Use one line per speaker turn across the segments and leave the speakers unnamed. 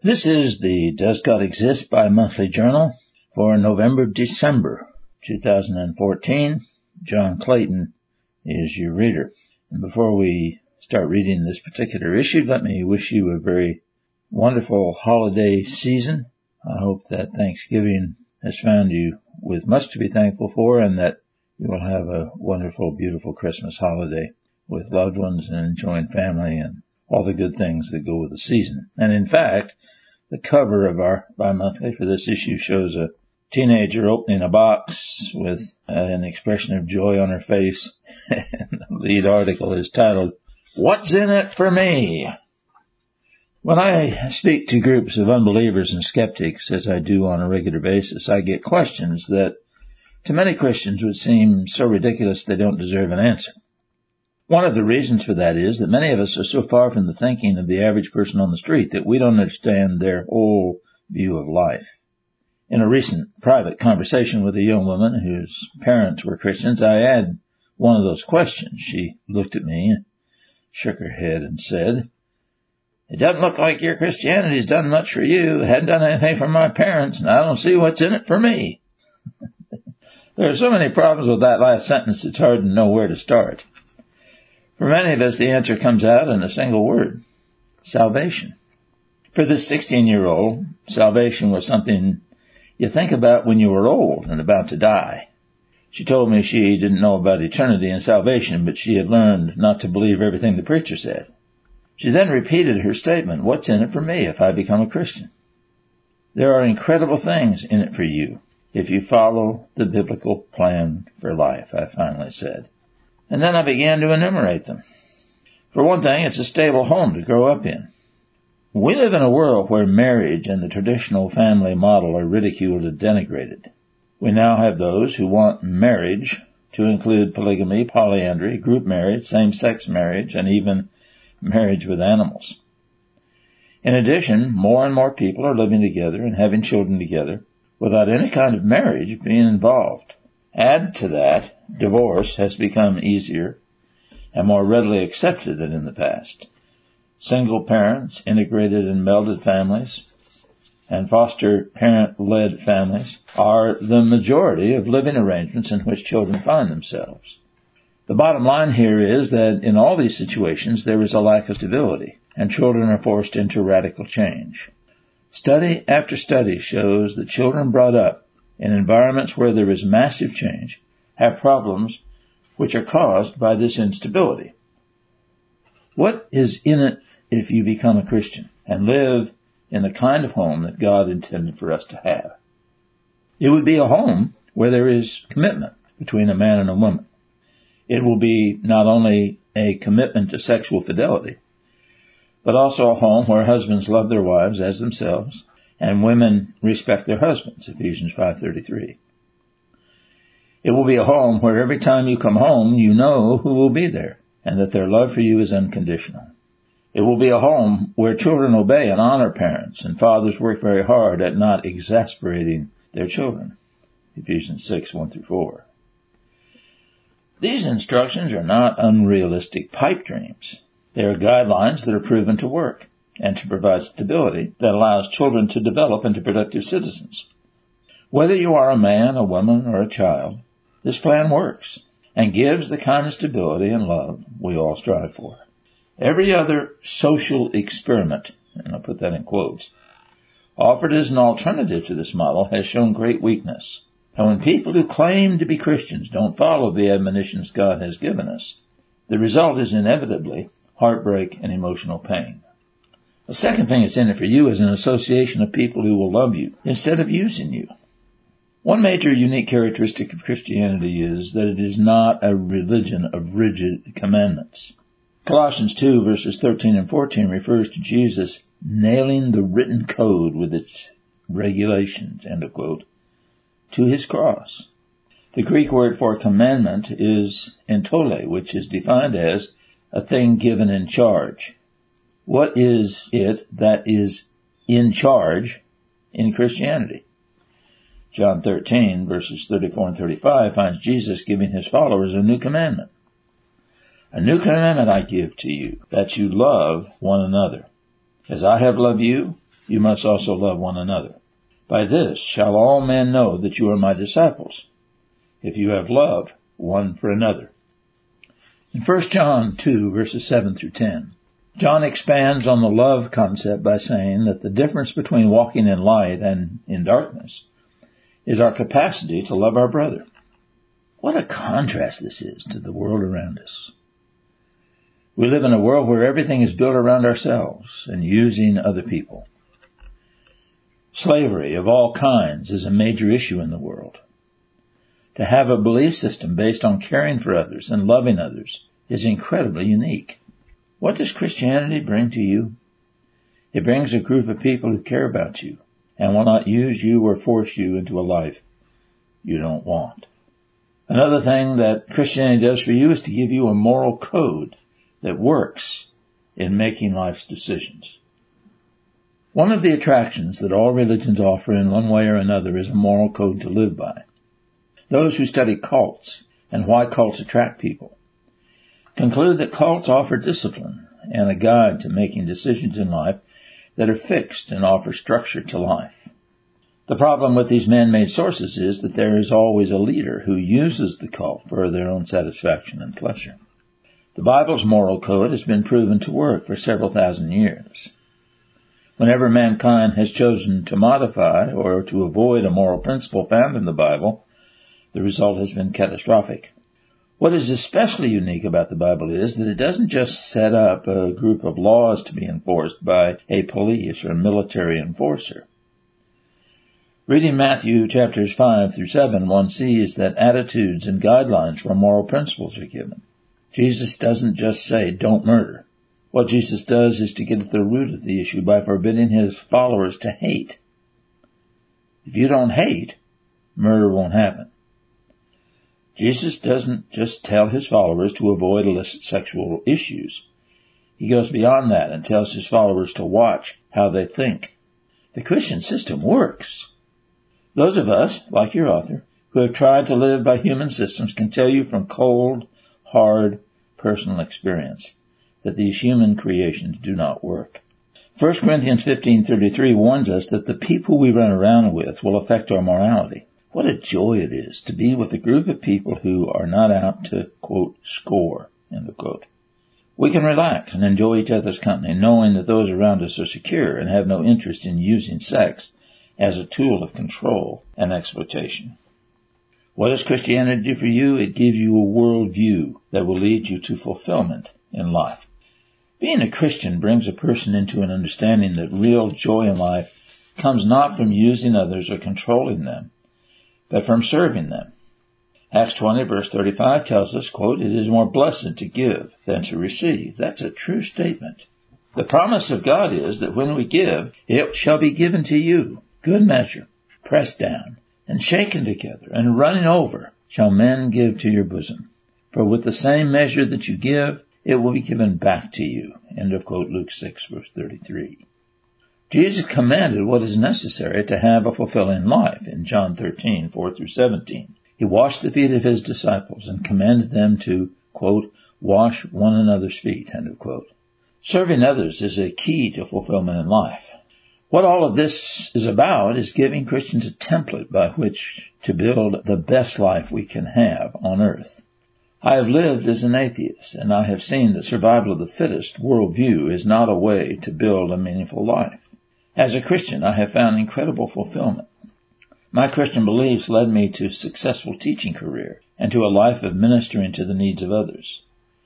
This is the Does God Exist bi-monthly journal for November-December 2014. John Clayton is your reader. And before we start reading this particular issue, let me wish you a very wonderful holiday season. I hope that Thanksgiving has found you with much to be thankful for, and that you will have a wonderful, beautiful Christmas holiday with loved ones and enjoying family and all the good things that go with the season. And in fact, the cover of our bi-monthly for this issue shows a teenager opening a box with an expression of joy on her face. And the lead article is titled, "What's in it for me?" When I speak to groups of unbelievers and skeptics, as I do on a regular basis, I get questions that to many Christians would seem so ridiculous they don't deserve an answer. One of the reasons for that is that many of us are so far from the thinking of the average person on the street that we don't understand their whole view of life. In a recent private conversation with a young woman whose parents were Christians, I had one of those questions. She looked at me, shook her head, and said, "It doesn't look like your Christianity's done much for you. It hadn't done anything for my parents, and I don't see what's in it for me." There are so many problems with that last sentence, it's hard to know where to start. For many of us, the answer comes out in a single word: salvation. For this 16-year-old, salvation was something you think about when you were old and about to die. She told me she didn't know about eternity and salvation, but she had learned not to believe everything the preacher said. She then repeated her statement, "What's in it for me if I become a Christian?" There are incredible things in it for you if you follow the biblical plan for life, I finally said. And then I began to enumerate them. For one thing, it's a stable home to grow up in. We live in a world where marriage and the traditional family model are ridiculed and denigrated. We now have those who want marriage to include polygamy, polyandry, group marriage, same-sex marriage, and even marriage with animals. In addition, more and more people are living together and having children together without any kind of marriage being involved. Add to that, divorce has become easier and more readily accepted than in the past. Single parents, integrated and melded families, and foster parent-led families are the majority of living arrangements in which children find themselves. The bottom line here is that in all these situations there is a lack of stability, and children are forced into radical change. Study after study shows that children brought up in environments where there is massive change have problems which are caused by this instability. What is in it if you become a Christian and live in the kind of home that God intended for us to have? It would be a home where there is commitment between a man and a woman. It will be not only a commitment to sexual fidelity, but also a home where husbands love their wives as themselves and women respect their husbands, Ephesians 5:33. It will be a home where every time you come home, you know who will be there and that their love for you is unconditional. It will be a home where children obey and honor parents and fathers work very hard at not exasperating their children, Ephesians 6:1-4. These instructions are not unrealistic pipe dreams. They are guidelines that are proven to work and to provide stability that allows children to develop into productive citizens. Whether you are a man, a woman, or a child, this plan works and gives the kind of stability and love we all strive for. Every other social experiment, and I'll put that in quotes, offered as an alternative to this model has shown great weakness. And when people who claim to be Christians don't follow the admonitions God has given us, the result is inevitably heartbreak and emotional pain. The second thing that's in it for you is an association of people who will love you instead of using you. One major unique characteristic of Christianity is that it is not a religion of rigid commandments. Colossians 2 verses 13 and 14 refers to Jesus nailing the written code with its regulations, end of quote, to his cross. The Greek word for commandment is entole, which is defined as a thing given in charge. What is it that is in charge in Christianity? John 13, verses 34 and 35 finds Jesus giving his followers a new commandment. "A new commandment I give to you, that you love one another. As I have loved you, you must also love one another. By this shall all men know that you are my disciples, if you have love one for another. In 1 John 2, verses 7 through 10, John expands on the love concept by saying that the difference between walking in light and in darkness is our capacity to love our brother. What a contrast this is to the world around us. We live in a world where everything is built around ourselves and using other people. Slavery of all kinds is a major issue in the world. To have a belief system based on caring for others and loving others is incredibly unique. What does Christianity bring to you? It brings a group of people who care about you and will not use you or force you into a life you don't want. Another thing that Christianity does for you is to give you a moral code that works in making life's decisions. One of the attractions that all religions offer in one way or another is a moral code to live by. Those who study cults and why cults attract people conclude that cults offer discipline and a guide to making decisions in life that are fixed and offer structure to life. The problem with these man-made sources is that there is always a leader who uses the cult for their own satisfaction and pleasure. The Bible's moral code has been proven to work for several thousand years. Whenever mankind has chosen to modify or to avoid a moral principle found in the Bible, the result has been catastrophic. What is especially unique about the Bible is that it doesn't just set up a group of laws to be enforced by a police or military enforcer. Reading Matthew chapters 5 through 7, one sees that attitudes and guidelines for moral principles are given. Jesus doesn't just say, don't murder. What Jesus does is to get at the root of the issue by forbidding his followers to hate. If you don't hate, murder won't happen. Jesus doesn't just tell his followers to avoid illicit sexual issues. He goes beyond that and tells his followers to watch how they think. The Christian system works. Those of us, like your author, who have tried to live by human systems can tell you from cold, hard, personal experience that these human creations do not work. 1 Corinthians 15:33 warns us that the people we run around with will affect our morality. What a joy it is to be with a group of people who are not out to, quote, score, end of quote. We can relax and enjoy each other's company, knowing that those around us are secure and have no interest in using sex as a tool of control and exploitation. What does Christianity do for you? It gives you a worldview that will lead you to fulfillment in life. Being a Christian brings a person into an understanding that real joy in life comes not from using others or controlling them, but from serving them. Acts 20 verse 35 tells us, quote, it is more blessed to give than to receive. That's a true statement. The promise of God is that when we give, it shall be given to you. Good measure, pressed down, and shaken together, and running over, shall men give to your bosom. For with the same measure that you give, it will be given back to you. End of quote, Luke 6 verse 33. Jesus commanded what is necessary to have a fulfilling life in John 13, 4 through 17. He washed the feet of his disciples and commanded them to, quote, wash one another's feet, end of quote. Serving others is a key to fulfillment in life. What all of this is about is giving Christians a template by which to build the best life we can have on earth. I have lived as an atheist, and I have seen that survival of the fittest worldview is not a way to build a meaningful life. As a Christian, I have found incredible fulfillment. My Christian beliefs led me to a successful teaching career and to a life of ministering to the needs of others.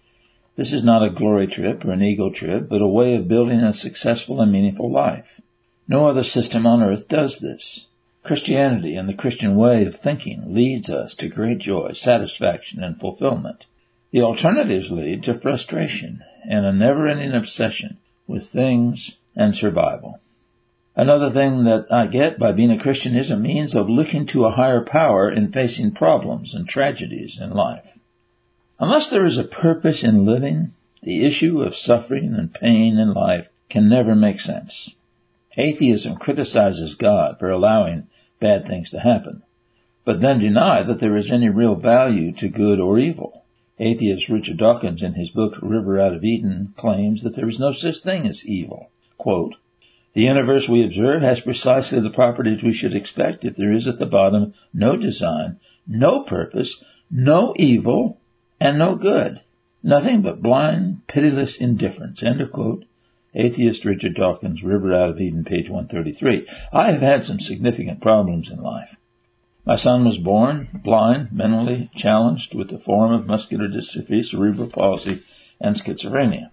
This is not a glory trip or an ego trip, but a way of building a successful and meaningful life. No other system on earth does this. Christianity and the Christian way of thinking leads us to great joy, satisfaction, and fulfillment. The alternatives lead to frustration and a never-ending obsession with things and survival. Another thing that I get by being a Christian is a means of looking to a higher power in facing problems and tragedies in life. Unless there is a purpose in living, the issue of suffering and pain in life can never make sense. Atheism criticizes God for allowing bad things to happen, but then deny that there is any real value to good or evil. Atheist Richard Dawkins, in his book River Out of Eden, claims that there is no such thing as evil. Quote, The universe we observe has precisely the properties we should expect if there is at the bottom no design, no purpose, no evil, and no good. Nothing but blind, pitiless indifference. End of quote. Atheist Richard Dawkins, River Out of Eden, page 133. I have had some significant problems in life. My son was born blind, mentally challenged with a form of muscular dystrophy, cerebral palsy, and schizophrenia.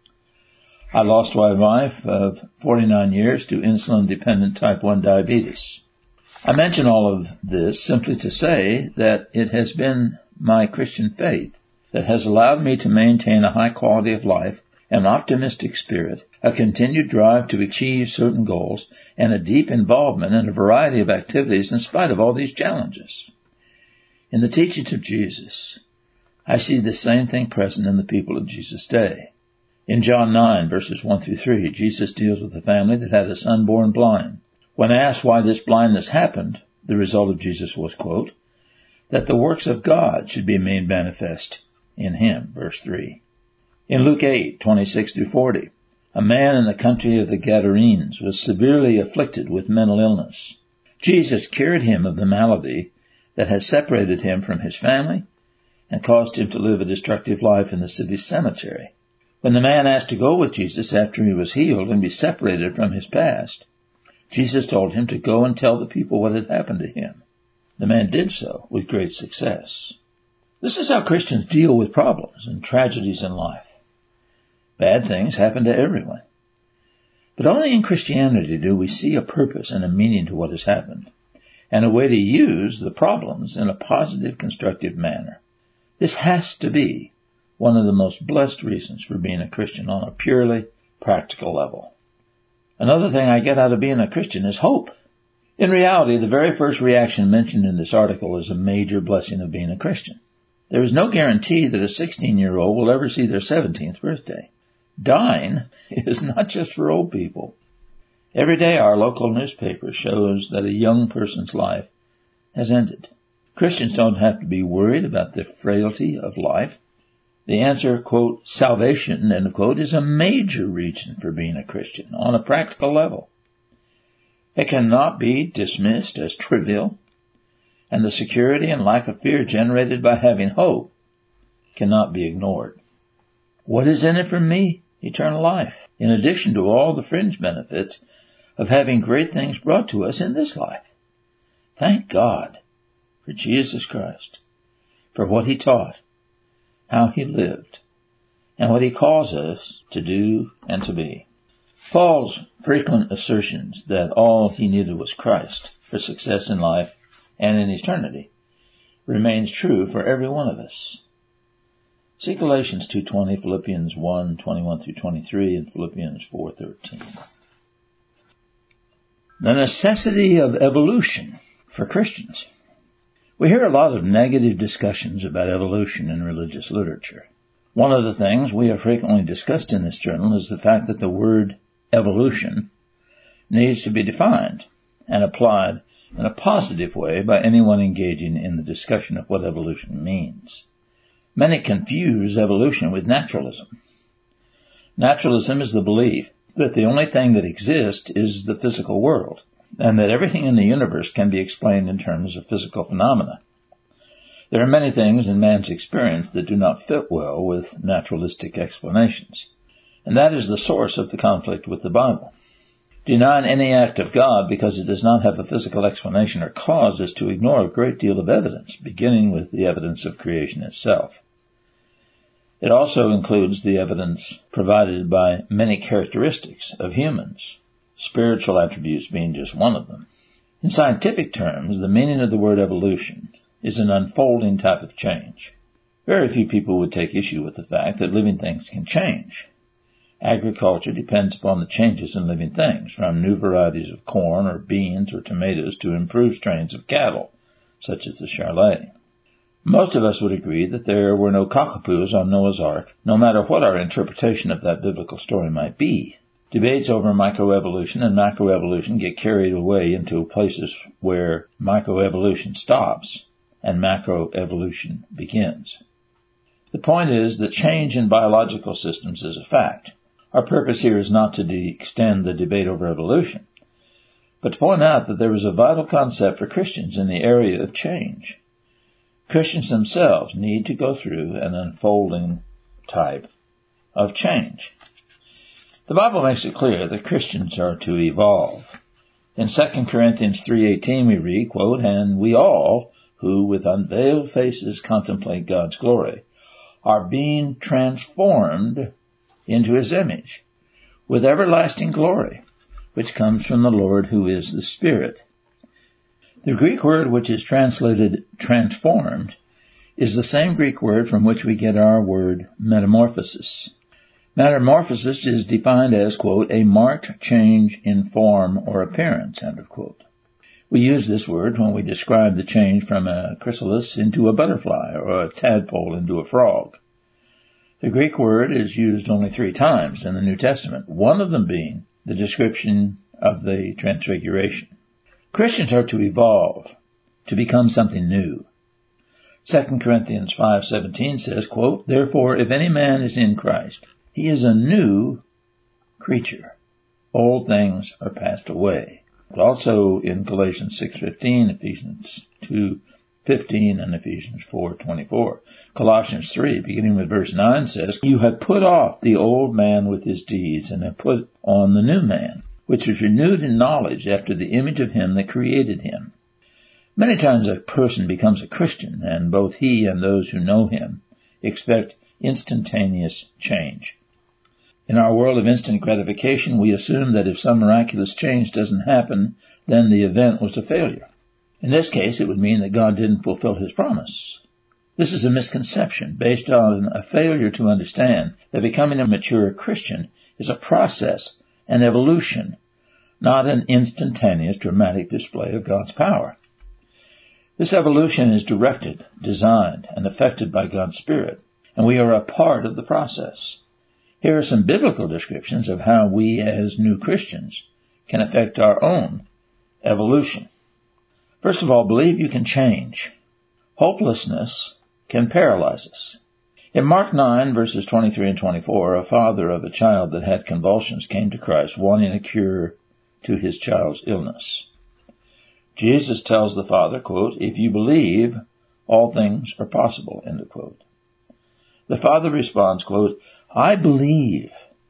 I lost my wife of 49 years to insulin-dependent type 1 diabetes. I mention all of this simply to say that it has been my Christian faith that has allowed me to maintain a high quality of life, an optimistic spirit, a continued drive to achieve certain goals, and a deep involvement in a variety of activities in spite of all these challenges. In the teachings of Jesus, I see the same thing present in the people of Jesus' day. In John 9, verses 1 through 3, Jesus deals with a family that had a son born blind. When asked why this blindness happened, the result of Jesus was, quote, that the works of God should be made manifest in him, verse 3. In Luke 8, 26 through 40, a man in the country of the Gadarenes was severely afflicted with mental illness. Jesus cured him of the malady that had separated him from his family and caused him to live a destructive life in the city's cemetery. When the man asked to go with Jesus after he was healed and be separated from his past, Jesus told him to go and tell the people what had happened to him. The man did so with great success. This is how Christians deal with problems and tragedies in life. Bad things happen to everyone. But only in Christianity do we see a purpose and a meaning to what has happened, and a way to use the problems in a positive, constructive manner. This has to be one of the most blessed reasons for being a Christian on a purely practical level. Another thing I get out of being a Christian is hope. In reality, the very first reaction mentioned in this article is a major blessing of being a Christian. There is no guarantee that a 16-year-old will ever see their 17th birthday. Dying is not just for old people. Every day our local newspaper shows that a young person's life has ended. Christians don't have to be worried about the frailty of life. The answer, quote, salvation, end of quote, is a major reason for being a Christian on a practical level. It cannot be dismissed as trivial, and the security and lack of fear generated by having hope cannot be ignored. What is in it for me? Eternal life, in addition to all the fringe benefits of having great things brought to us in this life. Thank God for Jesus Christ, for what he taught, how he lived, and what he calls us to do and to be. Paul's frequent assertions that all he needed was Christ for success in life and in eternity remains true for every one of us. See Galatians 2:20, Philippians 1:21 through 23, and Philippians 4:13. The necessity of evolution for Christians. We hear a lot of negative discussions about evolution in religious literature. One of the things we have frequently discussed in this journal is the fact that the word evolution needs to be defined and applied in a positive way by anyone engaging in the discussion of what evolution means. Many confuse evolution with naturalism. Naturalism is the belief that the only thing that exists is the physical world, and that everything in the universe can be explained in terms of physical phenomena. There are many things in man's experience that do not fit well with naturalistic explanations, and that is the source of the conflict with the Bible. Denying any act of God because it does not have a physical explanation or cause is to ignore a great deal of evidence, beginning with the evidence of creation itself. It also includes the evidence provided by many characteristics of humans, spiritual attributes being just one of them. In scientific terms, the meaning of the word evolution is an unfolding type of change. Very few people would take issue with the fact that living things can change. Agriculture depends upon the changes in living things, from new varieties of corn or beans or tomatoes to improved strains of cattle, such as the Charolais. Most of us would agree that there were no cockapoos on Noah's Ark, no matter what our interpretation of that biblical story might be. Debates over microevolution and macroevolution get carried away into places where microevolution stops and macroevolution begins. The point is that change in biological systems is a fact. Our purpose here is not to extend the debate over evolution, but to point out that there is a vital concept for Christians in the area of change. Christians themselves need to go through an unfolding type of change. The Bible makes it clear that Christians are to evolve. In 2 Corinthians 3:18 we read, quote, "And we all, who with unveiled faces contemplate God's glory, are being transformed into His image with everlasting glory, which comes from the Lord who is the Spirit." The Greek word which is translated transformed is the same Greek word from which we get our word metamorphosis. Metamorphosis is defined as, quote, "a marked change in form or appearance," end of quote. We use this word when we describe the change from a chrysalis into a butterfly or a tadpole into a frog. The Greek word is used only 3 times in the New Testament, one of them being the description of the Transfiguration. Christians are to evolve, to become something new. 2 Corinthians 5:17 says, quote, "Therefore, if any man is in Christ, he is a new creature. Old things are passed away." Also in Galatians 6:15, Ephesians 2:15, and Ephesians 4:24. Colossians 3, beginning with verse 9, says, "You have put off the old man with his deeds, and have put on the new man, which is renewed in knowledge after the image of him that created him." Many times a person becomes a Christian, and both he and those who know him expect instantaneous change. In our world of instant gratification, we assume that if some miraculous change doesn't happen, then the event was a failure. In this case, it would mean that God didn't fulfill His promise. This is a misconception based on a failure to understand that becoming a mature Christian is a process, an evolution, not an instantaneous dramatic display of God's power. This evolution is directed, designed, and affected by God's Spirit, and we are a part of the process. Here are some biblical descriptions of how we as new Christians can affect our own evolution. First of all, believe you can change. Hopelessness can paralyze us. In Mark 9, verses 23 and 24, a father of a child that had convulsions came to Christ wanting a cure to his child's illness. Jesus tells the father, quote, "If you believe, all things are possible," end of quote. The father responds, quote, "I believe.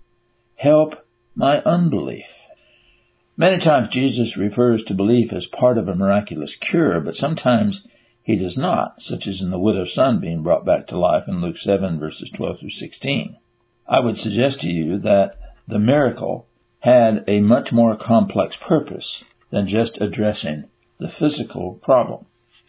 Help my unbelief." Many times Jesus refers to belief as part of a miraculous cure, but sometimes He does not, such as in the widow's son being brought back to life in Luke 7, verses 12 through 16. I would suggest to you that the miracle had a much more complex purpose than just addressing the physical problem.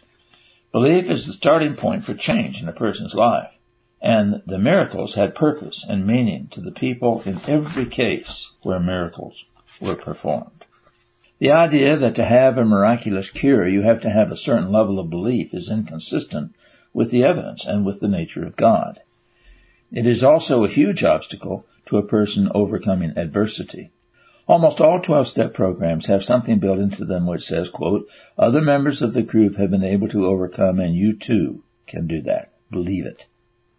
Belief is the starting point for change in a person's life, and the miracles had purpose and meaning to the people in every case where miracles were performed. The idea that to have a miraculous cure you have to have a certain level of belief is inconsistent with the evidence and with the nature of God. It is also a huge obstacle to a person overcoming adversity. Almost all 12-step programs have something built into them which says, quote, "Other members of the group have been able to overcome, and you too can do that. Believe it."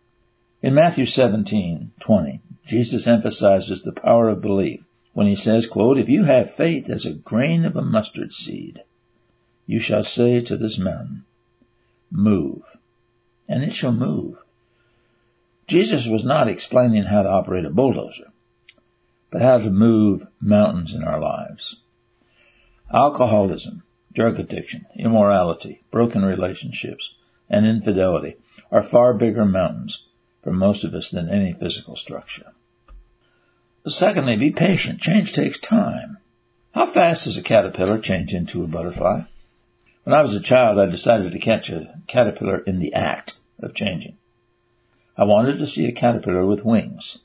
In Matthew 17:20, Jesus emphasizes the power of belief when He says, quote, "If you have faith as a grain of a mustard seed, you shall say to this mountain, 'Move,' and it shall move." Jesus was not explaining how to operate a bulldozer, but how to move mountains in our lives. Alcoholism, drug addiction, immorality, broken relationships, and infidelity are far bigger mountains for most of us than any physical structure. Secondly, be patient. Change takes time. How fast does a caterpillar change into a butterfly? When I was a child, I decided to catch a caterpillar in the act of changing. I wanted to see a caterpillar with wings.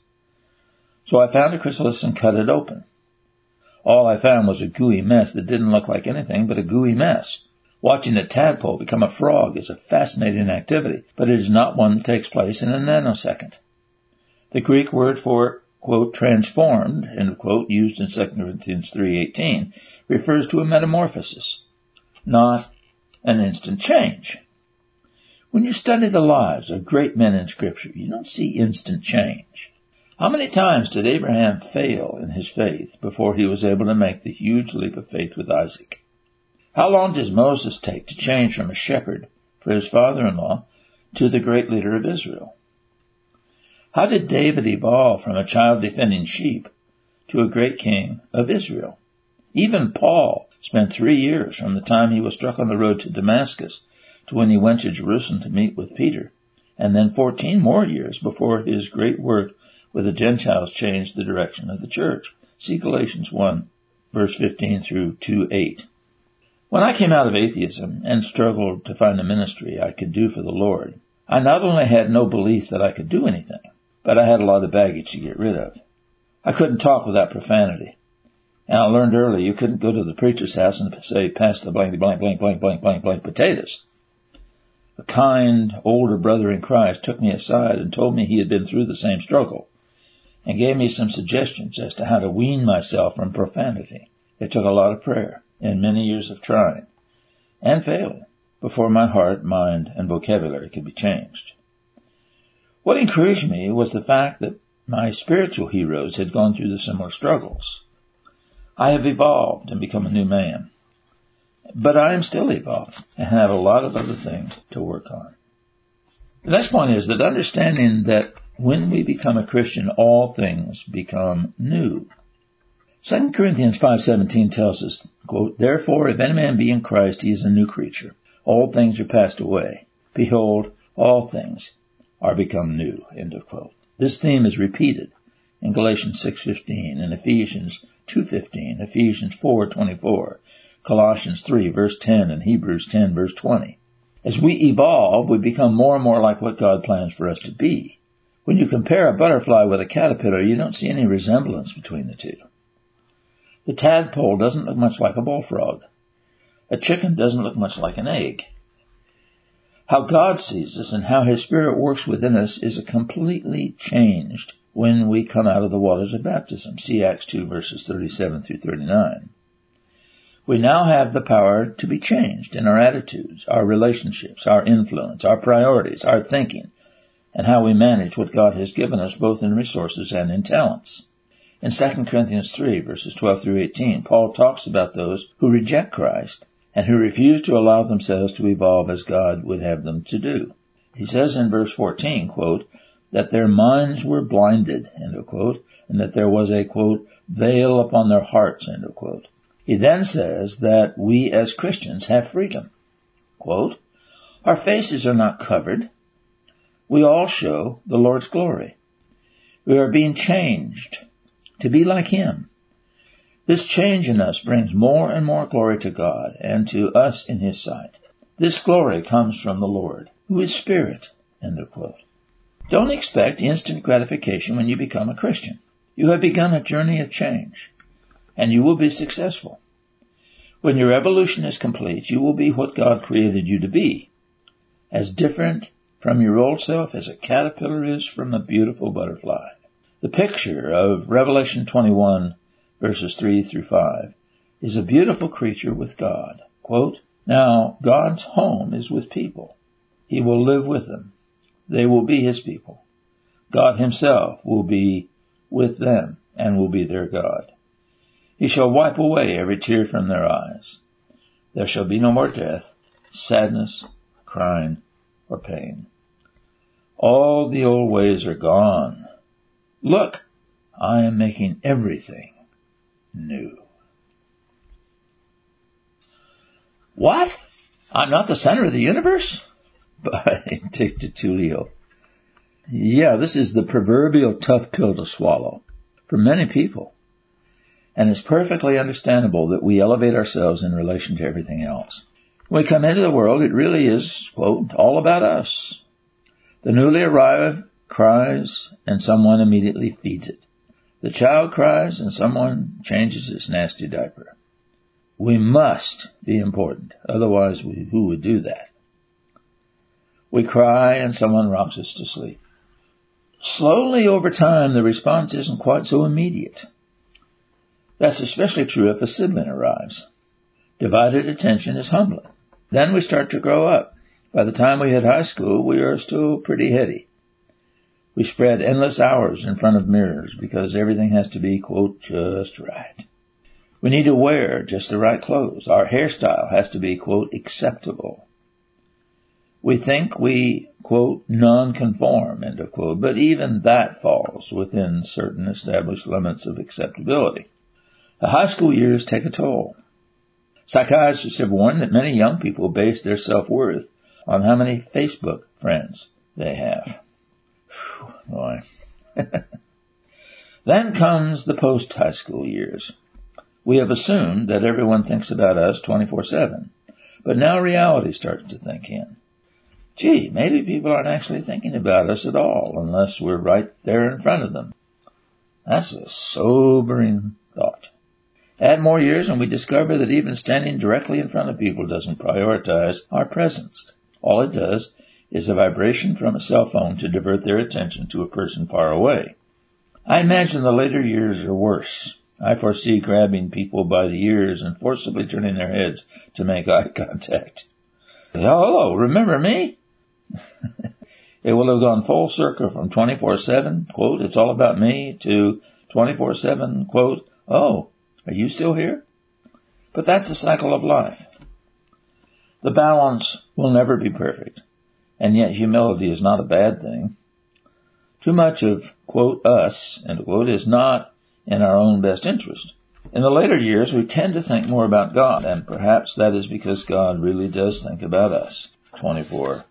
So I found a chrysalis and cut it open. All I found was a gooey mess that didn't look like anything but a gooey mess. Watching a tadpole become a frog is a fascinating activity, but it is not one that takes place in a nanosecond. The Greek word for, quote, "transformed," end of quote, used in 2 Corinthians 3:18, refers to a metamorphosis, not an instant change. When you study the lives of great men in Scripture, you don't see instant change. How many times did Abraham fail in his faith before he was able to make the huge leap of faith with Isaac? How long does Moses take to change from a shepherd for his father-in-law to the great leader of Israel? How did David evolve from a child defending sheep to a great king of Israel? Even Paul spent 3 years from the time he was struck on the road to Damascus to when he went to Jerusalem to meet with Peter, and then 14 more years before his great work with the Gentiles changed the direction of the church. See Galatians 1, verse 15 through 2:8. When I came out of atheism and struggled to find a ministry I could do for the Lord, I not only had no belief that I could do anything, but I had a lot of baggage to get rid of. I couldn't talk without profanity. And I learned early you couldn't go to the preacher's house and say, pass the blank, blank, blank, blank, blank, blank, blank potatoes. A kind older brother in Christ took me aside and told me he had been through the same struggle and gave me some suggestions as to how to wean myself from profanity. It took a lot of prayer and many years of trying and failing before my heart, mind, and vocabulary could be changed. What encouraged me was the fact that my spiritual heroes had gone through the similar struggles. I have evolved and become a new man. But I am still evolving and have a lot of other things to work on. The next point is that understanding that when we become a Christian, all things become new. 2 Corinthians 5:17 tells us, quote, therefore, if any man be in Christ, he is a new creature. All things are passed away. Behold, all things are become new, end of quote. This theme is repeated in Galatians 6:15, and Ephesians 2:15, Ephesians 4:24, Colossians 3 verse 10, and Hebrews 10 verse 20. As we evolve, we become more and more like what God plans for us to be. When you compare a butterfly with a caterpillar, you don't see any resemblance between the two. The tadpole doesn't look much like a bullfrog. A chicken doesn't look much like an egg. How God sees us and how His Spirit works within us is completely changed when we come out of the waters of baptism. See Acts 2 verses 37 through 39. We now have the power to be changed in our attitudes, our relationships, our influence, our priorities, our thinking, and how we manage what God has given us both in resources and in talents. In 2 Corinthians 3 verses 12 through 18, Paul talks about those who reject Christ and who refuse to allow themselves to evolve as God would have them to do. He says in verse 14, quote, that their minds were blinded, end of quote, and that there was a, quote, veil upon their hearts, end of quote. He then says that we as Christians have freedom. Quote, our faces are not covered. We all show the Lord's glory. We are being changed to be like Him. This change in us brings more and more glory to God and to us in His sight. This glory comes from the Lord, who is Spirit, end of quote. Don't expect instant gratification when you become a Christian. You have begun a journey of change, and you will be successful. When your evolution is complete, you will be what God created you to be, as different from your old self as a caterpillar is from a beautiful butterfly. The picture of Revelation 21, verses 3 through 5, is a beautiful creature with God. Quote, now, God's home is with people. He will live with them. They will be His people. God Himself will be with them and will be their God. He shall wipe away every tear from their eyes. There shall be no more death, sadness, crying, or pain. All the old ways are gone. Look, I am making everything new. What? I'm not the center of the universe? By Dick DiTullio. Yeah, this is the proverbial tough pill to swallow for many people. And it's perfectly understandable that we elevate ourselves in relation to everything else. When we come into the world, it really is, quote, all about us. The newly arrived cries and someone immediately feeds it. The child cries and someone changes its nasty diaper. We must be important, otherwise who would do that? We cry and someone rocks us to sleep. Slowly over time, the response isn't quite so immediate. That's especially true if a sibling arrives. Divided attention is humbling. Then we start to grow up. By the time we hit high school, we are still pretty heady. We spread endless hours in front of mirrors because everything has to be, quote, just right. We need to wear just the right clothes. Our hairstyle has to be, quote, acceptable. We think we, quote, non-conform, end of quote, but even that falls within certain established limits of acceptability. The high school years take a toll. Psychiatrists have warned that many young people base their self-worth on how many Facebook friends they have. Whew, boy. Then comes the post-high school years. We have assumed that everyone thinks about us 24/7, but now reality starts to think in. Gee, maybe people aren't actually thinking about us at all unless we're right there in front of them. That's a sobering thought. Add more years and we discover that even standing directly in front of people doesn't prioritize our presence. All it does is a vibration from a cell phone to divert their attention to a person far away. I imagine the later years are worse. I foresee grabbing people by the ears and forcibly turning their heads to make eye contact. Hello, remember me? It will have gone full circle from 24/7, quote, it's all about me, to 24/7, quote, oh, are you still here? But that's the cycle of life. The balance will never be perfect, and yet humility is not a bad thing. Too much of, quote, us, end quote, is not in our own best interest. In the later years, we tend to think more about God, and perhaps that is because God really does think about us 24/7.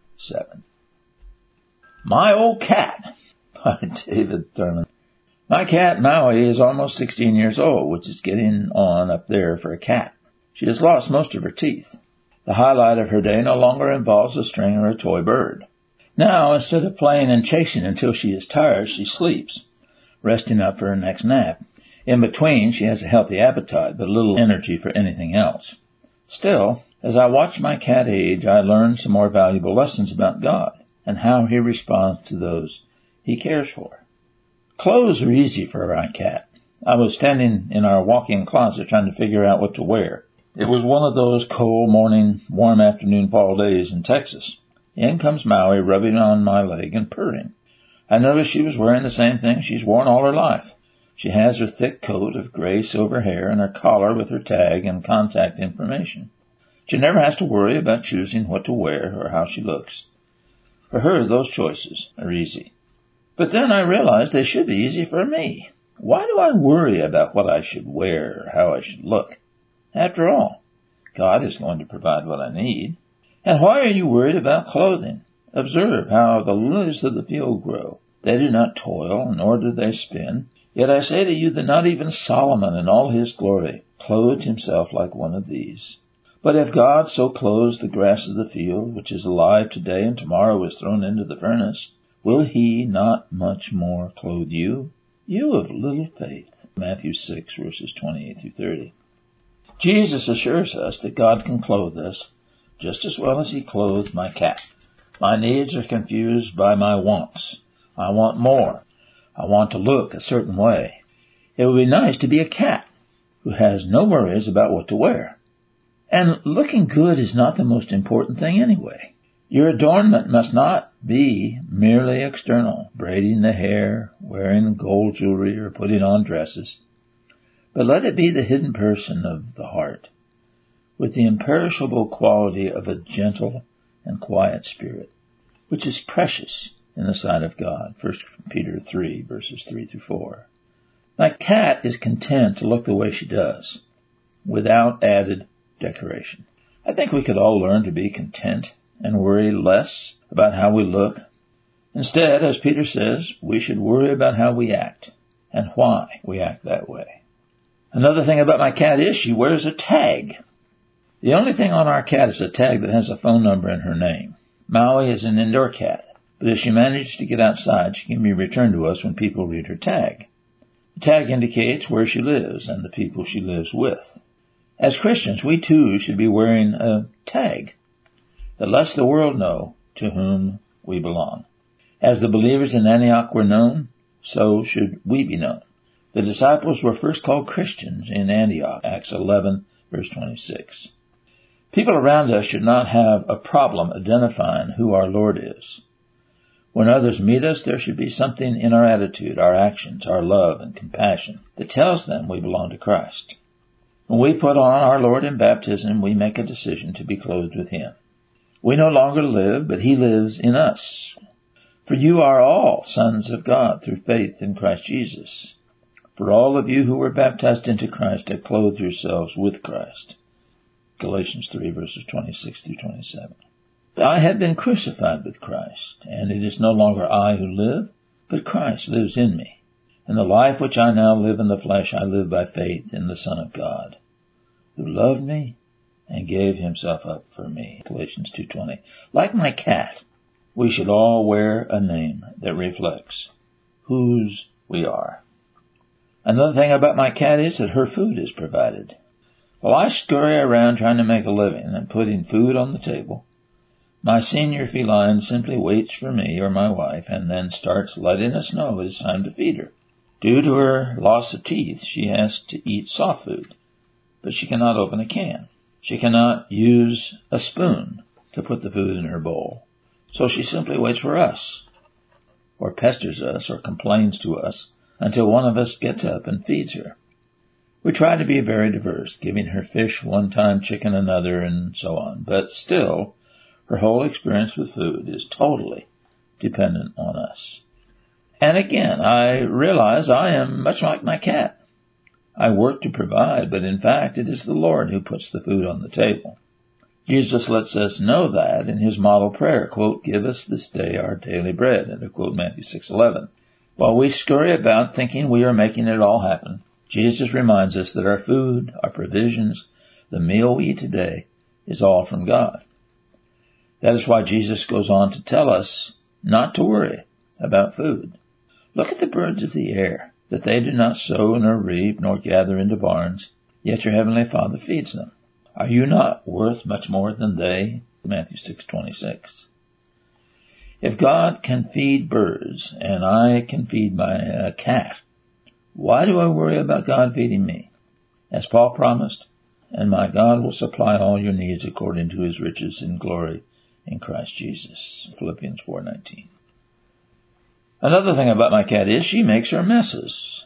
My Old Cat by David Thurman. My cat, Maui, is almost 16 years old, which is getting on up there for a cat. She has lost most of her teeth. The highlight of her day no longer involves a string or a toy bird. Now, instead of playing and chasing until she is tired, she sleeps, resting up for her next nap. In between, she has a healthy appetite, but little energy for anything else. Still, as I watch my cat age, I learn some more valuable lessons about God and how He responds to those He cares for. Clothes are easy for my cat. I was standing in our walk-in closet trying to figure out what to wear. It was one of those cold morning, warm afternoon fall days in Texas. In comes Maui, rubbing on my leg and purring. I noticed she was wearing the same thing she's worn all her life. She has her thick coat of gray silver hair and her collar with her tag and contact information. She never has to worry about choosing what to wear or how she looks. For her, those choices are easy. But then I realized they should be easy for me. Why do I worry about what I should wear or how I should look? After all, God is going to provide what I need. And why are you worried about clothing? Observe how the lilies of the field grow. They do not toil, nor do they spin. Yet I say to you that not even Solomon in all his glory clothed himself like one of these. But if God so clothes the grass of the field, which is alive today and tomorrow is thrown into the furnace, will He not much more clothe you? You of little faith. Matthew 6, verses 28 through 30. Jesus assures us that God can clothe us just as well as He clothed my cat. My needs are confused by my wants. I want more. I want to look a certain way. It would be nice to be a cat who has no worries about what to wear. And looking good is not the most important thing anyway. Your adornment must not be merely external, braiding the hair, wearing gold jewelry, or putting on dresses. But let it be the hidden person of the heart, with the imperishable quality of a gentle and quiet spirit, which is precious in the sight of God. 1 Peter 3, verses 3 through 4. My cat is content to look the way she does, without added decoration. I think we could all learn to be content and worry less about how we look. Instead, as Peter says, we should worry about how we act and why we act that way. Another thing about my cat is she wears a tag. The only thing on our cat is a tag that has a phone number in her name. Maui is an indoor cat, but if she manages to get outside, she can be returned to us when people read her tag. The tag indicates where she lives and the people she lives with. As Christians, we too should be wearing a tag that lets the world know to whom we belong. As the believers in Antioch were known, so should we be known. The disciples were first called Christians in Antioch, Acts 11, verse 26. People around us should not have a problem identifying who our Lord is. When others meet us, there should be something in our attitude, our actions, our love and compassion that tells them we belong to Christ. When we put on our Lord in baptism, we make a decision to be clothed with Him. We no longer live, but He lives in us. For you are all sons of God through faith in Christ Jesus. For all of you who were baptized into Christ have clothed yourselves with Christ. Galatians 3 verses 26 through 27. I have been crucified with Christ, and it is no longer I who live, but Christ lives in me. And the life which I now live in the flesh, I live by faith in the Son of God, who loved me and gave Himself up for me. Galatians 2:20. Like my cat, we should all wear a name that reflects whose we are. Another thing about my cat is that her food is provided. While I scurry around trying to make a living and putting food on the table, my senior feline simply waits for me or my wife and then starts letting us know it is time to feed her. Due to her loss of teeth, she has to eat soft food, but she cannot open a can. She cannot use a spoon to put the food in her bowl. So she simply waits for us, or pesters us, or complains to us, until one of us gets up and feeds her. We try to be very diverse, giving her fish one time, chicken another, and so on. But still, her whole experience with food is totally dependent on us. And again, I realize I am much like my cat. I work to provide, but in fact it is the Lord who puts the food on the table. Jesus lets us know that in His model prayer, quote, "Give us this day our daily bread," and quote Matthew 6:11. While we scurry about thinking we are making it all happen, Jesus reminds us that our food, our provisions, the meal we eat today is all from God. That is why Jesus goes on to tell us not to worry about food. Look at the birds of the air, that they do not sow nor reap nor gather into barns, yet your heavenly Father feeds them. Are you not worth much more than they? Matthew 6:26. If God can feed birds and I can feed my cat, why do I worry about God feeding me? As Paul promised, and my God will supply all your needs according to His riches in glory in Christ Jesus. Philippians 4:19. Another thing about my cat is she makes her messes.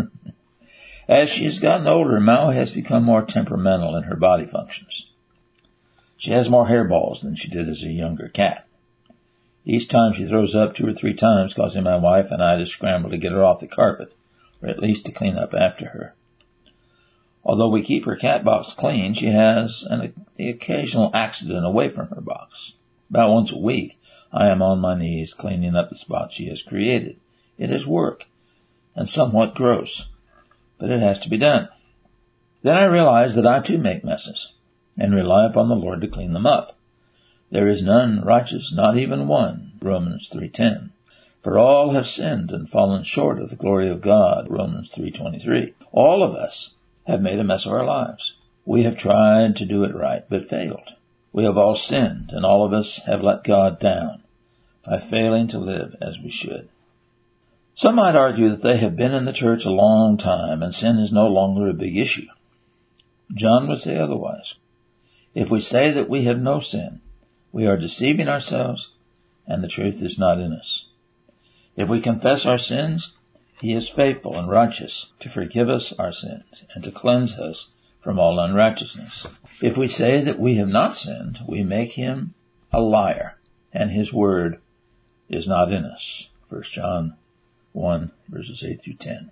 As she has gotten older, Mao has become more temperamental in her body functions. She has more hairballs than she did as a younger cat. Each time she throws up 2 or 3 times, causing my wife and I to scramble to get her off the carpet, or at least to clean up after her. Although we keep her cat box clean, she has the occasional accident away from her box. About once a week, I am on my knees cleaning up the spots she has created. It is work, and somewhat gross, but it has to be done. Then I realize that I too make messes, and rely upon the Lord to clean them up. There is none righteous, not even one, Romans 3:10. For all have sinned and fallen short of the glory of God, Romans 3:23. All of us have made a mess of our lives. We have tried to do it right, but failed. We have all sinned, and all of us have let God down by failing to live as we should. Some might argue that they have been in the church a long time, and sin is no longer a big issue. John would say otherwise. If we say that we have no sin, we are deceiving ourselves, and the truth is not in us. If we confess our sins, He is faithful and righteous to forgive us our sins and to cleanse us from all unrighteousness. If we say that we have not sinned, we make Him a liar, and His word is not in us. 1 John 1, verses 8 through 10.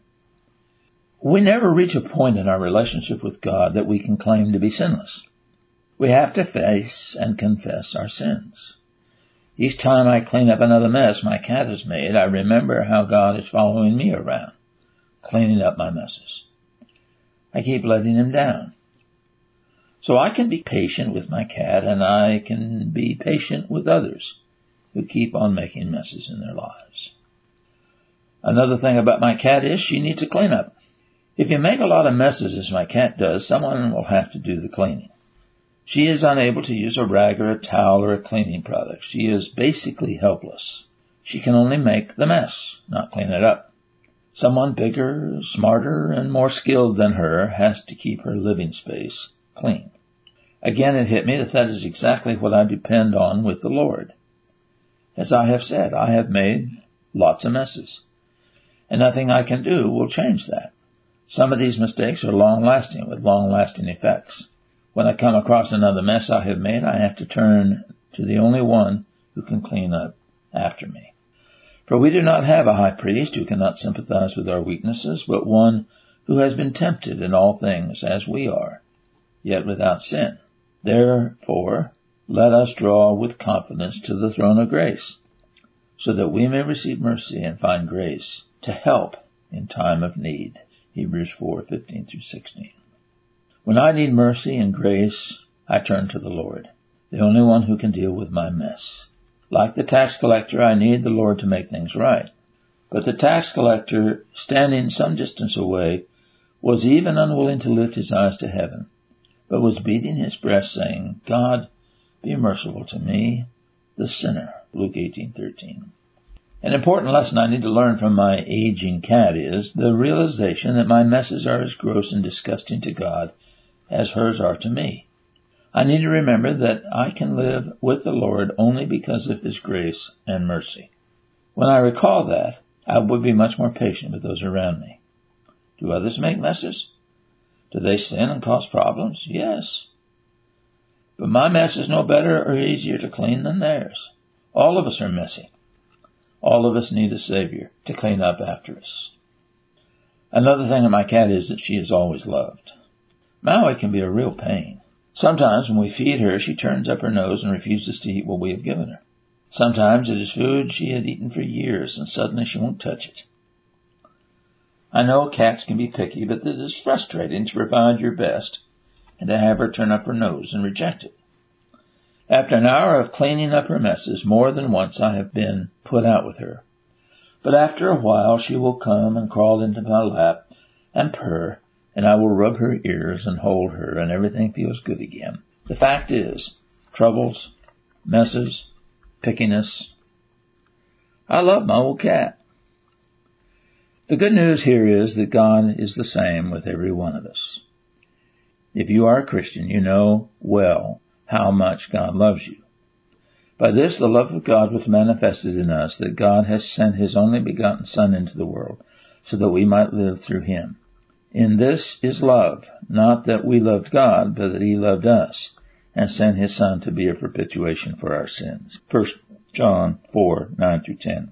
We never reach a point in our relationship with God that we can claim to be sinless. We have to face and confess our sins. Each time I clean up another mess my cat has made, I remember how God is following me around, cleaning up my messes. I keep letting Him down. So I can be patient with my cat, and I can be patient with others who keep on making messes in their lives. Another thing about my cat is she needs a cleanup. If you make a lot of messes, as my cat does, someone will have to do the cleaning. She is unable to use a rag or a towel or a cleaning product. She is basically helpless. She can only make the mess, not clean it up. Someone bigger, smarter, and more skilled than her has to keep her living space clean. Again, it hit me that is exactly what I depend on with the Lord. As I have said, I have made lots of messes, and nothing I can do will change that. Some of these mistakes are long-lasting, with long-lasting effects. When I come across another mess I have made, I have to turn to the only one who can clean up after me. For we do not have a high priest who cannot sympathize with our weaknesses, but one who has been tempted in all things as we are, yet without sin. Therefore, let us draw with confidence to the throne of grace, so that we may receive mercy and find grace to help in time of need. Hebrews 4:15-16. When I need mercy and grace, I turn to the Lord, the only one who can deal with my mess. Like the tax collector, I need the Lord to make things right. But the tax collector, standing some distance away, was even unwilling to lift his eyes to heaven, but was beating his breast, saying, God, be merciful to me, the sinner. Luke 18:13. An important lesson I need to learn from my aging cat is the realization that my messes are as gross and disgusting to God as hers are to me. I need to remember that I can live with the Lord only because of His grace and mercy. When I recall that, I would be much more patient with those around me. Do others make messes? Do they sin and cause problems? Yes. But my mess is no better or easier to clean than theirs. All of us are messy. All of us need a Savior to clean up after us. Another thing of my cat is that she is always loved. Maui can be a real pain. Sometimes when we feed her, she turns up her nose and refuses to eat what we have given her. Sometimes it is food she had eaten for years, and suddenly she won't touch it. I know cats can be picky, but it is frustrating to provide your best and to have her turn up her nose and reject it. After an hour of cleaning up her messes, more than once I have been put out with her. But after a while she will come and crawl into my lap and purr, and I will rub her ears and hold her, and everything feels good again. The fact is, troubles, messes, pickiness, I love my old cat. The good news here is that God is the same with every one of us. If you are a Christian, you know well how much God loves you. By this, the love of God was manifested in us, that God has sent His only begotten Son into the world, so that we might live through Him. In this is love, not that we loved God, but that He loved us, and sent His Son to be a propitiation for our sins. 1 John 4:9-10.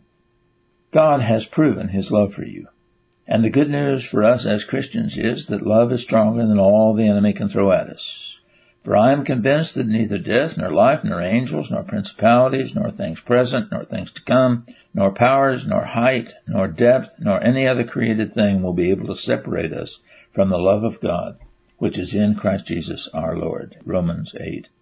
God has proven His love for you. And the good news for us as Christians is that love is stronger than all the enemy can throw at us. For I am convinced that neither death, nor life, nor angels, nor principalities, nor things present, nor things to come, nor powers, nor height, nor depth, nor any other created thing will be able to separate us from the love of God, which is in Christ Jesus our Lord. Romans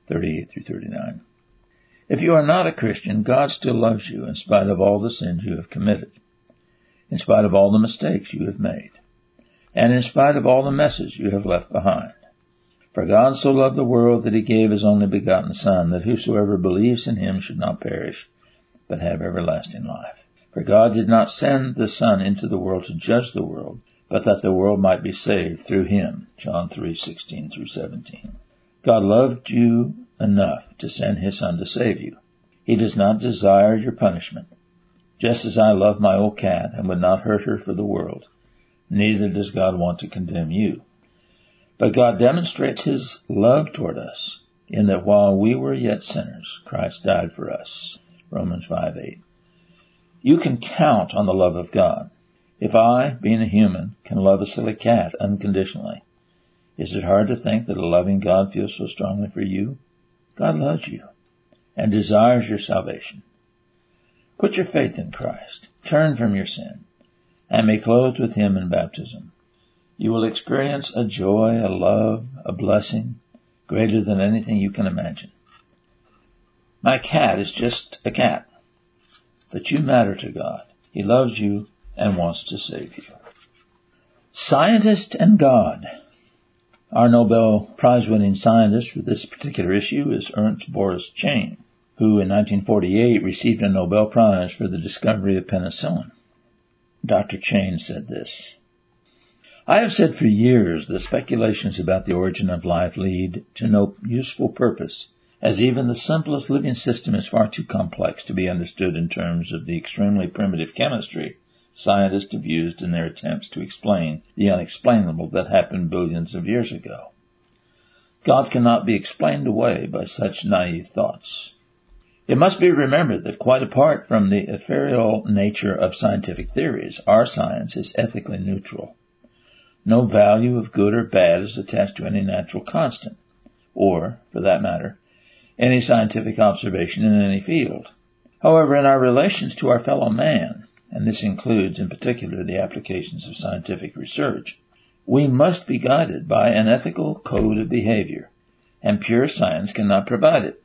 8:38-39. If you are not a Christian, God still loves you in spite of all the sins you have committed, in spite of all the mistakes you have made, and in spite of all the messes you have left behind. For God so loved the world that He gave His only begotten Son, that whosoever believes in Him should not perish, but have everlasting life. For God did not send the Son into the world to judge the world, but that the world might be saved through Him. John 3:16-17. God loved you enough to send His Son to save you. He does not desire your punishment. Just as I love my old cat and would not hurt her for the world, neither does God want to condemn you. But God demonstrates His love toward us in that while we were yet sinners, Christ died for us. Romans 5:8. You can count on the love of God. If I, being a human, can love a silly cat unconditionally, is it hard to think that a loving God feels so strongly for you? God loves you and desires your salvation. Put your faith in Christ, turn from your sin, and be clothed with Him in baptism. You will experience a joy, a love, a blessing greater than anything you can imagine. My cat is just a cat, but you matter to God. He loves you and wants to save you. Scientist and God. Our Nobel Prize-winning scientist for this particular issue is Ernst Boris Chain, who in 1948 received a Nobel Prize for the discovery of penicillin. Dr. Chain said this: I have said for years that speculations about the origin of life lead to no useful purpose as even the simplest living system is far too complex to be understood in terms of the extremely primitive chemistry scientists have used in their attempts to explain the unexplainable that happened billions of years ago. God cannot be explained away by such naive thoughts. It must be remembered that quite apart from the ephemeral nature of scientific theories, our science is ethically neutral. No value of good or bad is attached to any natural constant, or, for that matter, any scientific observation in any field. However, in our relations to our fellow man, and this includes in particular the applications of scientific research, we must be guided by an ethical code of behavior, and pure science cannot provide it.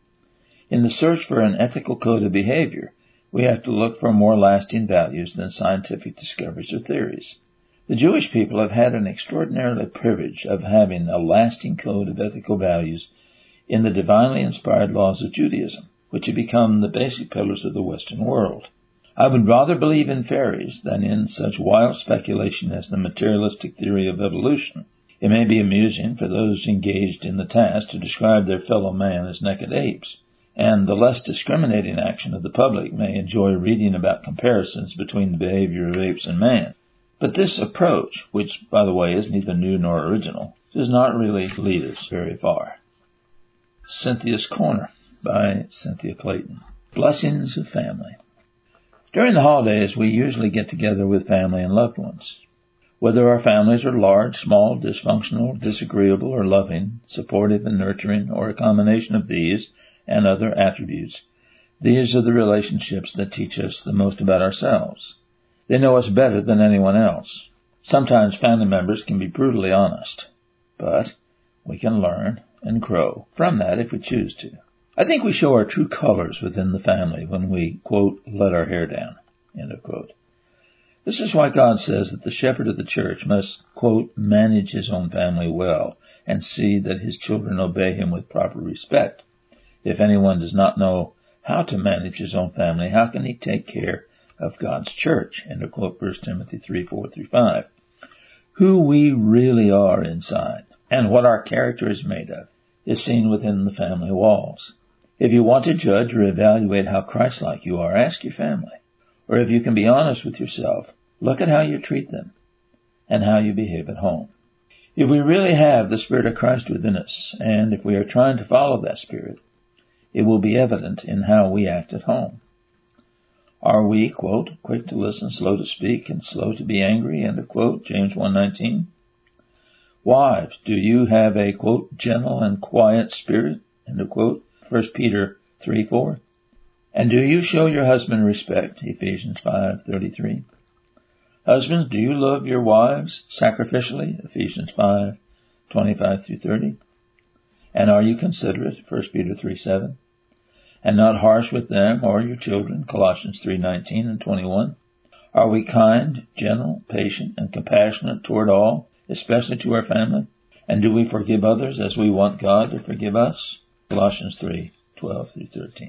In the search for an ethical code of behavior, we have to look for more lasting values than scientific discoveries or theories. The Jewish people have had an extraordinary privilege of having a lasting code of ethical values in the divinely inspired laws of Judaism, which have become the basic pillars of the Western world. I would rather believe in fairies than in such wild speculation as the materialistic theory of evolution. It may be amusing for those engaged in the task to describe their fellow man as naked apes, and the less discriminating action of the public may enjoy reading about comparisons between the behavior of apes and man. But this approach, which, by the way, is neither new nor original, does not really lead us very far. Cynthia's Corner by Cynthia Clayton. Blessings of Family. During the holidays, we usually get together with family and loved ones. Whether our families are large, small, dysfunctional, disagreeable, or loving, supportive and nurturing, or a combination of these and other attributes, these are the relationships that teach us the most about ourselves. They know us better than anyone else. Sometimes family members can be brutally honest, but we can learn and grow from that if we choose to. I think we show our true colors within the family when we, quote, let our hair down, end of quote. This is why God says that the shepherd of the church must, quote, manage his own family well and see that his children obey him with proper respect. If anyone does not know how to manage his own family, how can he take care of God's church? End of quote, 1 Timothy 3:4-5. Who we really are inside and what our character is made of is seen within the family walls. If you want to judge or evaluate how Christ-like you are, ask your family. Or if you can be honest with yourself, look at how you treat them and how you behave at home. If we really have the Spirit of Christ within us, and if we are trying to follow that Spirit, it will be evident in how we act at home. Are we, quote, quick to listen, slow to speak, and slow to be angry, end of quote, James 1:19? Wives, do you have a, quote, gentle and quiet spirit, end of quote, 1 Peter 3:4? And do you show your husband respect, Ephesians 5:33? Husbands, do you love your wives sacrificially, Ephesians 5:25-30? And are you considerate, 1 Peter 3:7? And not harsh with them or your children, Colossians 3:19 and 21? Are we kind, gentle, patient, and compassionate toward all, especially to our family? And do we forgive others as we want God to forgive us? Colossians 3:12-13.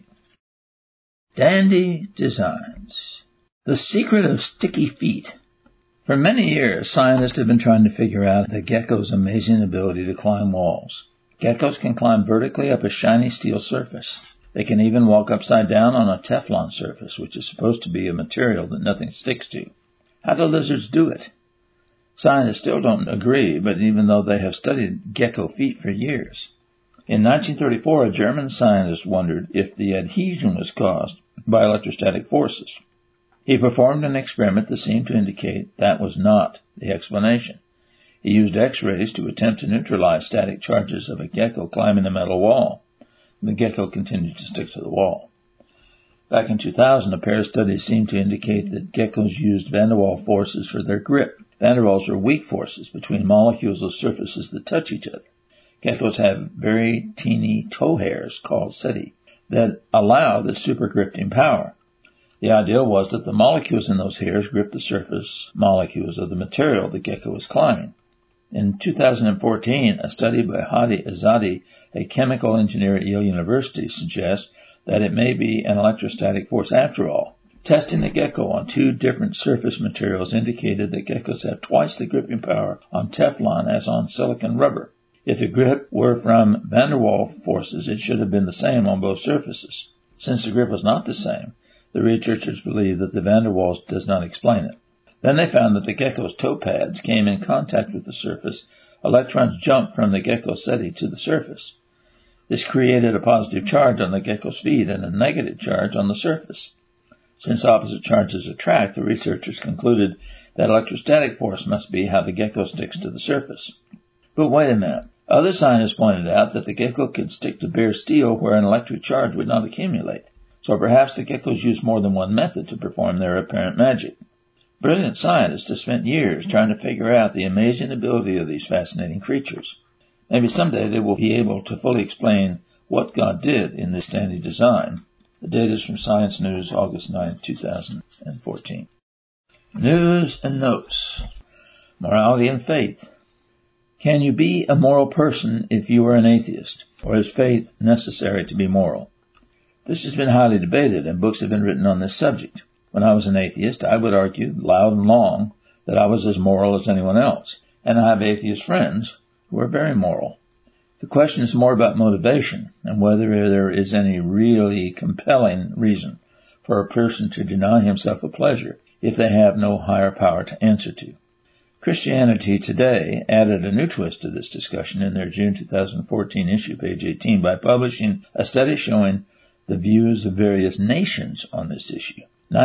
Dandy Designs. The secret of sticky feet. For many years, scientists have been trying to figure out the gecko's amazing ability to climb walls. Geckos can climb vertically up a shiny steel surface. They can even walk upside down on a Teflon surface, which is supposed to be a material that nothing sticks to. How do lizards do it? Scientists still don't agree, but even though they have studied gecko feet for years. In 1934, a German scientist wondered if the adhesion was caused by electrostatic forces. He performed an experiment that seemed to indicate that was not the explanation. He used X-rays to attempt to neutralize static charges of a gecko climbing a metal wall. The gecko continued to stick to the wall. Back in 2000, a pair of studies seemed to indicate that geckos used van der Waals forces for their grip. Van der Waals are weak forces between molecules of surfaces that touch each other. Geckos have very teeny toe hairs called setae that allow the super gripping power. The idea was that the molecules in those hairs grip the surface molecules of the material the gecko is climbing. In 2014, a study by Hadi Azadi, a chemical engineer at Yale University, suggests that it may be an electrostatic force after all. Testing the gecko on two different surface materials indicated that geckos have twice the gripping power on Teflon as on silicon rubber. If the grip were from van der Waals forces, it should have been the same on both surfaces. Since the grip was not the same, the researchers believe that the van der Waals does not explain it. Then they found that the gecko's toe pads came in contact with the surface. Electrons jumped from the gecko setae to the surface. This created a positive charge on the gecko's feet and a negative charge on the surface. Since opposite charges attract, the researchers concluded that electrostatic force must be how the gecko sticks to the surface. But wait a minute. Other scientists pointed out that the gecko could stick to bare steel where an electric charge would not accumulate. So perhaps the geckos use more than one method to perform their apparent magic. Brilliant scientists have spent years trying to figure out the amazing ability of these fascinating creatures. Maybe someday they will be able to fully explain what God did in this standing design. The date is from Science News, August 9, 2014. News and notes. Morality and faith. Can you be a moral person if you are an atheist, or is faith necessary to be moral? This has been highly debated, and books have been written on this subject. When I was an atheist, I would argue loud and long that I was as moral as anyone else, and I have atheist friends who are very moral. The question is more about motivation and whether there is any really compelling reason for a person to deny himself a pleasure if they have no higher power to answer to. Christianity Today added a new twist to this discussion in their June 2014 issue, page 18, by publishing a study showing the views of various nations on this issue.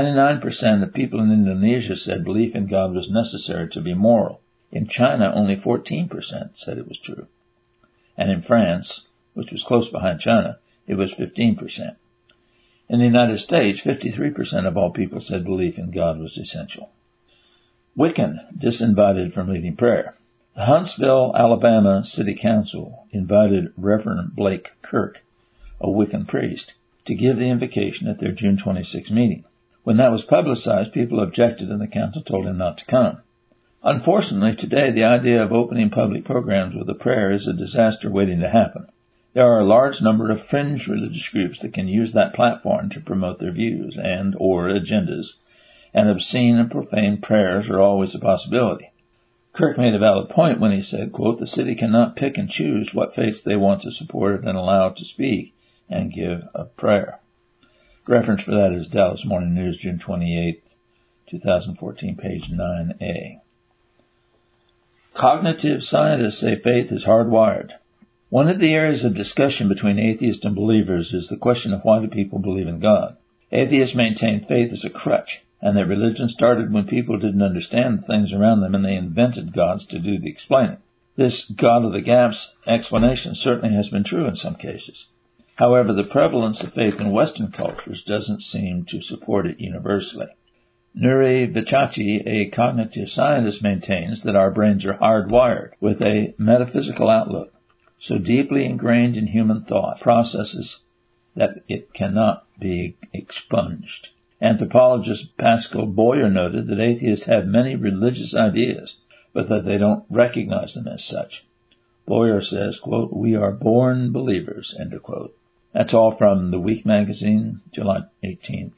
99% of people in Indonesia said belief in God was necessary to be moral. In China, only 14% said it was true. And in France, which was close behind China, it was 15%. In the United States, 53% of all people said belief in God was essential. Wiccan disinvited from leading prayer. The Huntsville, Alabama City Council invited Reverend Blake Kirk, a Wiccan priest, to give the invocation at their June 26 meeting. When that was publicized, people objected and the council told him not to come. Unfortunately, today the idea of opening public programs with a prayer is a disaster waiting to happen. There are a large number of fringe religious groups that can use that platform to promote their views and or agendas, and obscene and profane prayers are always a possibility. Kirk made a valid point when he said, quote, the city cannot pick and choose what faiths they want to support and allow to speak and give a prayer. Reference for that is Dallas Morning News, June 28, 2014, page 9a. Cognitive scientists say faith is hardwired. One of the areas of discussion between atheists and believers is the question of why do people believe in God. Atheists maintain faith is a crutch, and that religion started when people didn't understand the things around them and they invented gods to do the explaining. This God of the gaps explanation certainly has been true in some cases. However, the prevalence of faith in Western cultures doesn't seem to support it universally. Nuri Vichachi, a cognitive scientist, maintains that our brains are hardwired with a metaphysical outlook, so deeply ingrained in human thought processes that it cannot be expunged. Anthropologist Pascal Boyer noted that atheists have many religious ideas, but that they don't recognize them as such. Boyer says, quote, we are born believers, end of quote. That's all from The Week magazine, July 18,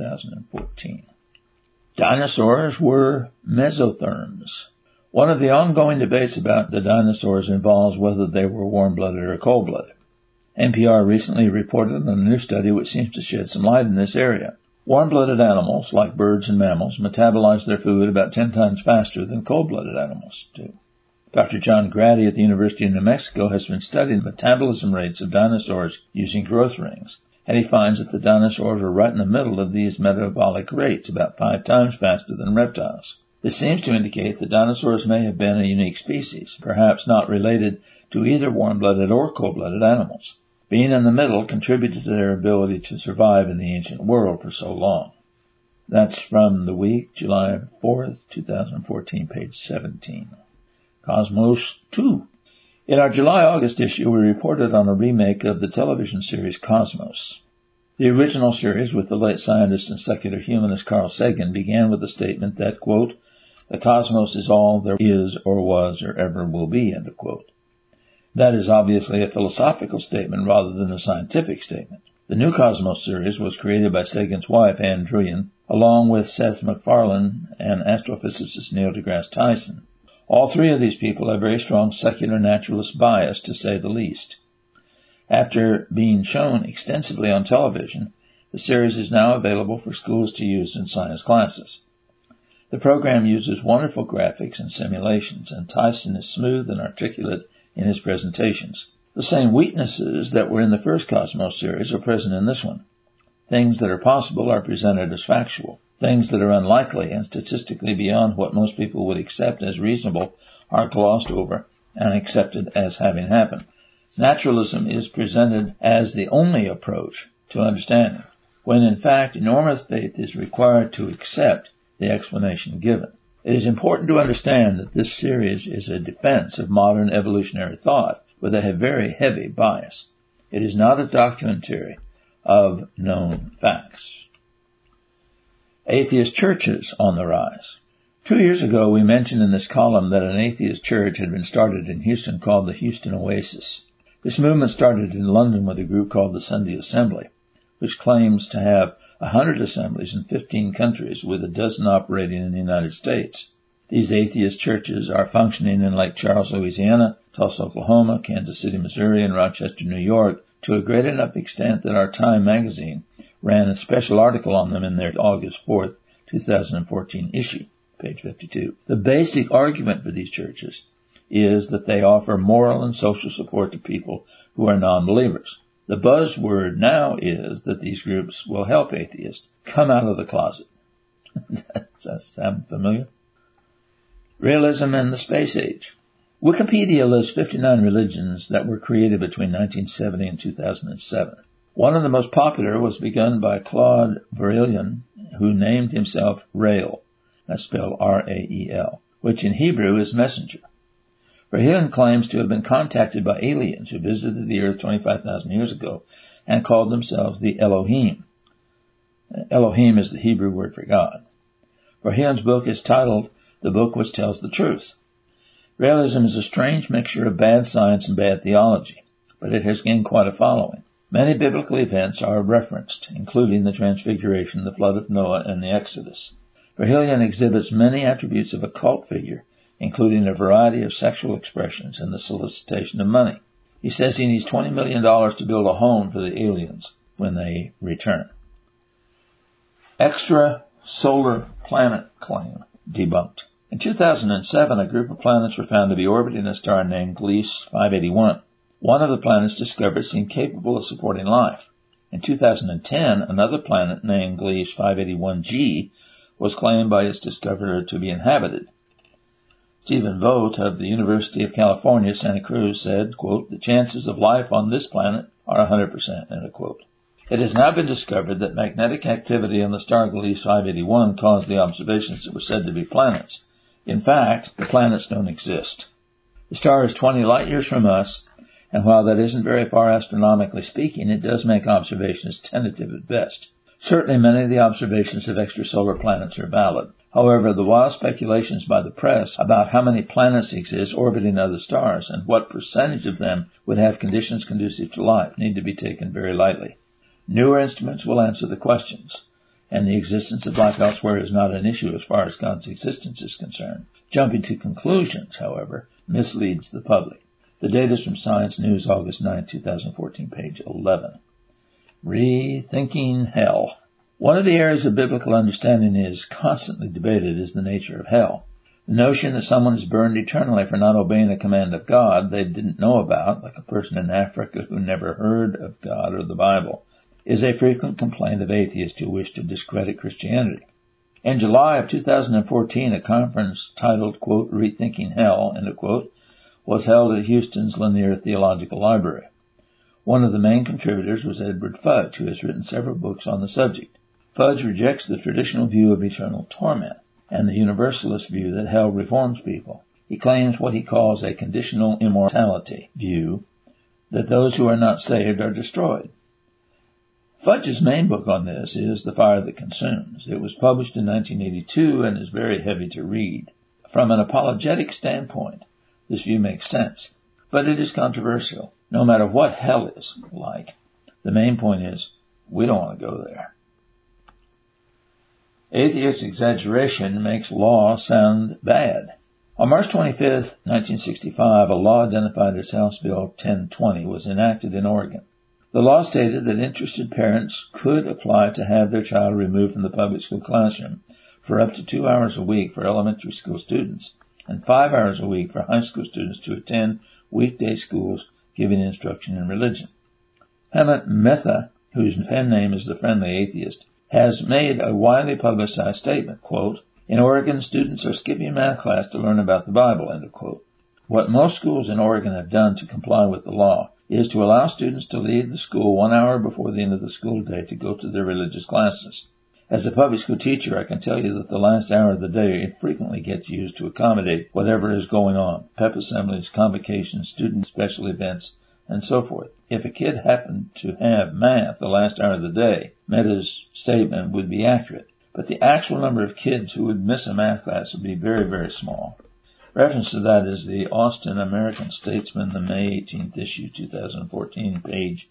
2014. Dinosaurs were mesotherms. One of the ongoing debates about the dinosaurs involves whether they were warm-blooded or cold-blooded. NPR recently reported on a new study which seems to shed some light in this area. Warm-blooded animals, like birds and mammals, metabolize their food about 10 times faster than cold-blooded animals do. Dr. John Grady at the University of New Mexico has been studying the metabolism rates of dinosaurs using growth rings, and he finds that the dinosaurs are right in the middle of these metabolic rates, about 5 times faster than reptiles. This seems to indicate that dinosaurs may have been a unique species, perhaps not related to either warm-blooded or cold-blooded animals. Being in the middle contributed to their ability to survive in the ancient world for so long. That's from The Week, July 4th, 2014, page 17. Cosmos 2. In our July-August issue, we reported on a remake of the television series Cosmos. The original series with the late scientist and secular humanist Carl Sagan began with a statement that, quote, the cosmos is all there is or was or ever will be, end of quote. That is obviously a philosophical statement rather than a scientific statement. The new Cosmos series was created by Sagan's wife, Anne Druyan, along with Seth MacFarlane and astrophysicist Neil deGrasse Tyson. All three of these people have very strong secular naturalist bias, to say the least. After being shown extensively on television, the series is now available for schools to use in science classes. The program uses wonderful graphics and simulations, and Tyson is smooth and articulate in his presentations. The same weaknesses that were in the first Cosmos series are present in this one. Things that are possible are presented as factual. Things that are unlikely and statistically beyond what most people would accept as reasonable are glossed over and accepted as having happened. Naturalism is presented as the only approach to understanding, when in fact enormous faith is required to accept the explanation given. It is important to understand that this series is a defense of modern evolutionary thought with a very heavy bias. It is not a documentary of known facts. Atheist churches on the rise. 2 years ago, we mentioned in this column that an atheist church had been started in Houston called the Houston Oasis. This movement started in London with a group called the Sunday Assembly, which claims to have 100 assemblies in 15 countries with a dozen operating in the United States. These atheist churches are functioning in Lake Charles, Louisiana, Tulsa, Oklahoma, Kansas City, Missouri, and Rochester, New York, to a great enough extent that our Time magazine ran a special article on them in their August 4th, 2014 issue, page 52. The basic argument for these churches is that they offer moral and social support to people who are non-believers. The buzzword now is that these groups will help atheists come out of the closet. Does that sound familiar? Realism and the space age. Wikipedia lists 59 religions that were created between 1970 and 2007. One of the most popular was begun by Claude Verlaine, who named himself Rael, that's spelled R-A-E-L, which in Hebrew is messenger. Verlaine claims to have been contacted by aliens who visited the earth 25,000 years ago and called themselves the Elohim. Elohim is the Hebrew word for God. Verlaine's book is titled The Book Which Tells the Truth. Realism is a strange mixture of bad science and bad theology, but it has gained quite a following. Many biblical events are referenced, including the Transfiguration, the flood of Noah, and the Exodus. Verlaine exhibits many attributes of a cult figure, including a variety of sexual expressions and the solicitation of money. He says he needs $20 million to build a home for the aliens when they return. Extrasolar planet claim debunked. In 2007, a group of planets were found to be orbiting a star named Gliese 581. One of the planets discovered seemed capable of supporting life. In 2010, another planet named Gliese 581g was claimed by its discoverer to be inhabited. Stephen Vogt of the University of California, Santa Cruz said, quote, "The chances of life on this planet are 100%, end quote. It has now been discovered that magnetic activity on the star Gliese 581 caused the observations that were said to be planets. In fact, the planets don't exist. The star is 20 light years from us, and while that isn't very far astronomically speaking, it does make observations tentative at best. Certainly many of the observations of extrasolar planets are valid. However, the wild speculations by the press about how many planets exist orbiting other stars and what percentage of them would have conditions conducive to life need to be taken very lightly. Newer instruments will answer the questions, and the existence of life elsewhere is not an issue as far as God's existence is concerned. Jumping to conclusions, however, misleads the public. The data is from Science News, August 9, 2014, page 11. Rethinking hell. One of the areas of biblical understanding is constantly debated is the nature of hell. The notion that someone is burned eternally for not obeying a command of God they didn't know about, like a person in Africa who never heard of God or the Bible, is a frequent complaint of atheists who wish to discredit Christianity. In July of 2014, a conference titled, quote, Rethinking Hell, end quote, was held at Houston's Lanier Theological Library. One of the main contributors was Edward Fudge, who has written several books on the subject. Fudge rejects the traditional view of eternal torment and the universalist view that hell reforms people. He claims what he calls a conditional immortality view, that those who are not saved are destroyed. Fudge's main book on this is The Fire That Consumes. It was published in 1982 and is very heavy to read. From an apologetic standpoint, this view makes sense, but it is controversial. No matter what hell is like, the main point is we don't want to go there. Atheist exaggeration makes law sound bad. On March 25, 1965, a law identified as House Bill 1020 was enacted in Oregon. The law stated that interested parents could apply to have their child removed from the public school classroom for up to 2 hours a week for elementary school students and 5 hours a week for high school students to attend weekday schools giving instruction in religion. Hemant Mehta, whose pen name is the Friendly Atheist, has made a widely publicized statement, quote, "In Oregon, students are skipping math class to learn about the Bible," end of quote. What most schools in Oregon have done to comply with the law is to allow students to leave the school 1 hour before the end of the school day to go to their religious classes. As a public school teacher, I can tell you that the last hour of the day frequently gets used to accommodate whatever is going on, pep assemblies, convocations, student special events, and so forth. If a kid happened to have math the last hour of the day, Mehta's statement would be accurate, but the actual number of kids who would miss a math class would be very, very small. Reference to that is the Austin American Statesman, the May 18th issue, 2014, page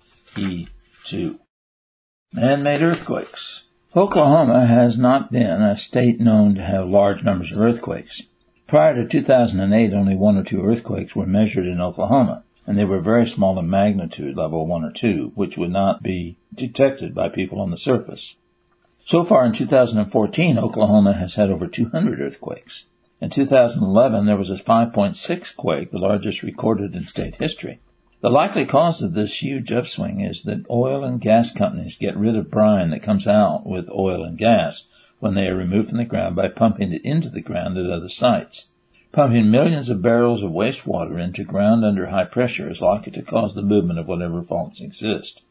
E2. Man-made earthquakes. Oklahoma has not been a state known to have large numbers of earthquakes. Prior to 2008, only 1 or 2 earthquakes were measured in Oklahoma, and they were very small in magnitude, level 1 or 2, which would not be detected by people on the surface. So far in 2014, Oklahoma has had over 200 earthquakes. In 2011, there was a 5.6 quake, the largest recorded in state history. The likely cause of this huge upswing is that oil and gas companies get rid of brine that comes out with oil and gas when they are removed from the ground by pumping it into the ground at other sites. Pumping millions of barrels of wastewater into ground under high pressure is likely to cause the movement of whatever faults exist.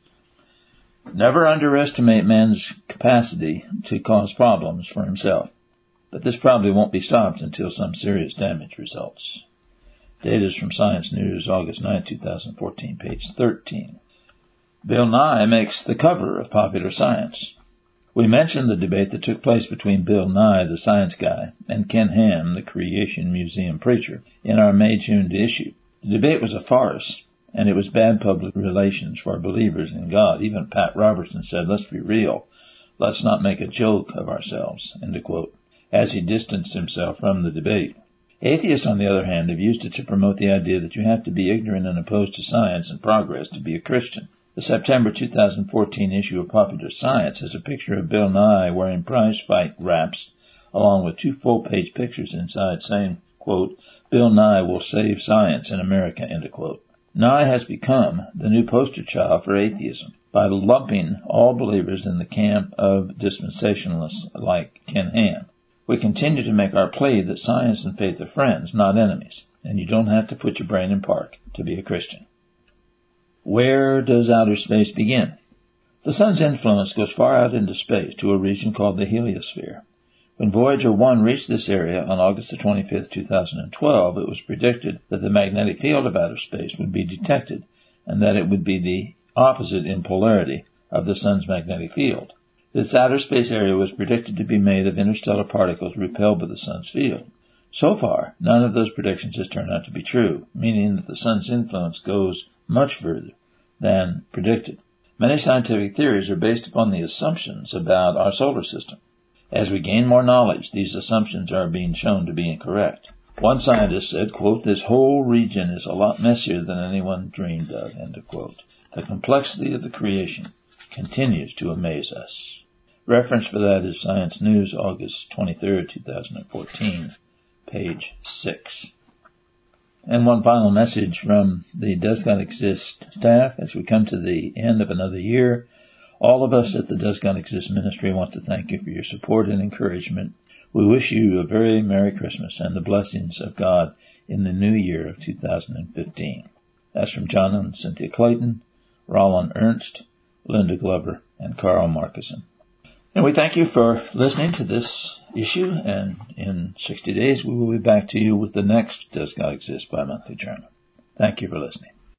Never underestimate man's capacity to cause problems for himself, but this probably won't be stopped until some serious damage results. Data is from Science News, August 9, 2014, page 13. Bill Nye makes the cover of Popular Science. We mentioned the debate that took place between Bill Nye, the science guy, and Ken Ham, the Creation Museum preacher, in our May-June issue. The debate was a farce, and it was bad public relations for believers in God. Even Pat Robertson said, "Let's be real. Let's not make a joke of ourselves," end of quote, as he distanced himself from the debate. Atheists, on the other hand, have used it to promote the idea that you have to be ignorant and opposed to science and progress to be a Christian. The September 2014 issue of Popular Science has a picture of Bill Nye wearing prize fight wraps, along with 2 full-page pictures inside saying, quote, "Bill Nye will save science in America," end of quote. Nye has become the new poster child for atheism by lumping all believers in the camp of dispensationalists like Ken Ham. We continue to make our plea that science and faith are friends, not enemies, and you don't have to put your brain in park to be a Christian. Where does outer space begin? The sun's influence goes far out into space to a region called the heliosphere. When Voyager 1 reached this area on August 25, 2012, it was predicted that the magnetic field of outer space would be detected and that it would be the opposite in polarity of the sun's magnetic field. This outer space area was predicted to be made of interstellar particles repelled by the sun's field. So far, none of those predictions has turned out to be true, meaning that the sun's influence goes much further than predicted. Many scientific theories are based upon the assumptions about our solar system. As we gain more knowledge, these assumptions are being shown to be incorrect. One scientist said, quote, "This whole region is a lot messier than anyone dreamed of," end of quote. The complexity of the creation continues to amaze us. Reference for that is Science News, August 23, 2014, page 6. And one final message from the Does God Exist staff as we come to the end of another year. All of us at the Does God Exist Ministry want to thank you for your support and encouragement. We wish you a very Merry Christmas and the blessings of God in the new year of 2015. That's from John and Cynthia Clayton, Roland Ernst, Linda Glover, and Carl Markison. And we thank you for listening to this issue, and in 60 days we will be back to you with the next Does God Exist bi-monthly journal. Thank you for listening.